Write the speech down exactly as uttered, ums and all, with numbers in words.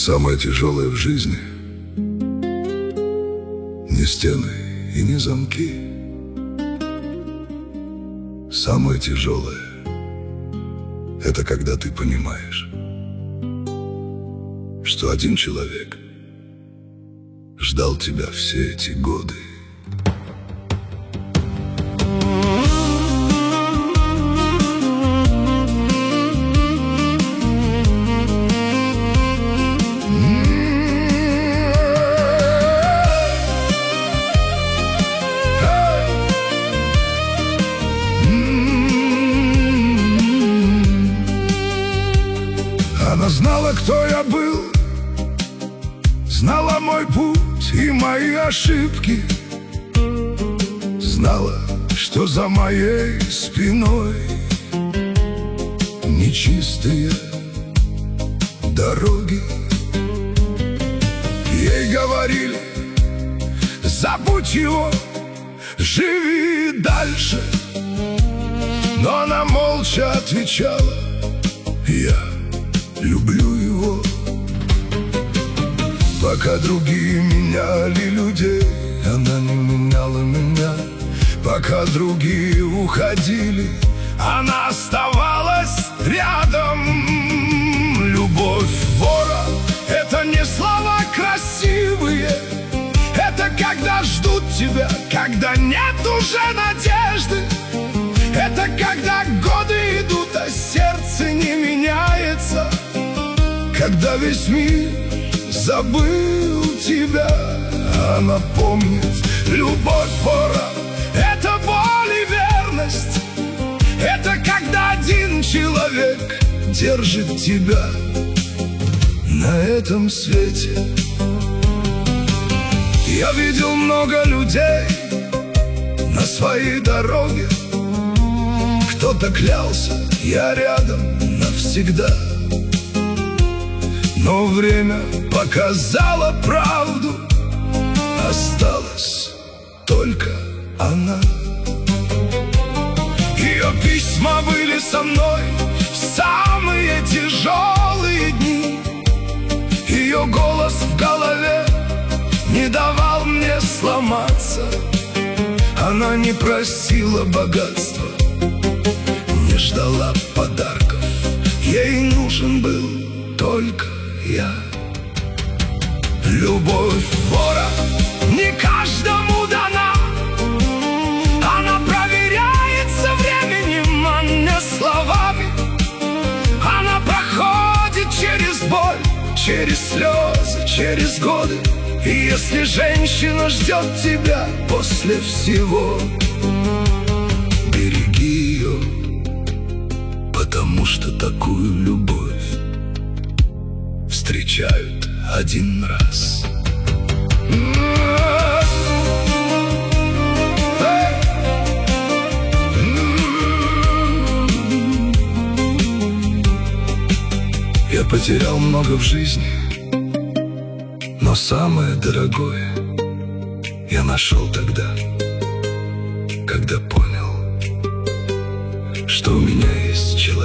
Самое тяжелое в жизни не стены и не замки. Самое тяжелое — это когда ты понимаешь, что один человек ждал тебя все эти годы. Она знала, кто я был, знала мой путь и мои ошибки, знала, что за моей спиной нечистые дороги. Ей говорили: забудь его, живи дальше. Но она молча отвечала: я люблю его. Пока другие меняли людей, она не меняла меня. Пока другие уходили, она оставалась рядом. Любовь вора — это не слова красивые, это когда ждут тебя, когда нет уже надежды. Это когда годы идут, а сердце не меняется. Когда весь мир забыл тебя, она помнит. Любовь вора — это боль и верность. Это когда один человек держит тебя на этом свете. Я видел много людей на своей дороге. Кто-то клялся: я рядом навсегда. Но время показало правду, осталась только она. Ее письма были со мной в самые тяжелые дни. Ее голос в голове не давал мне сломаться. Она не просила богатства, не ждала подарков. Ей нужен был только я. Любовь вора не каждому дана. Она проверяется временем, а не словами. Она проходит через боль, через слезы, через годы. И если женщина ждет тебя после всего, береги ее, потому что такую любовь встречают один раз. Я потерял много в жизни, но самое дорогое я нашел тогда, когда понял, что у меня есть человек,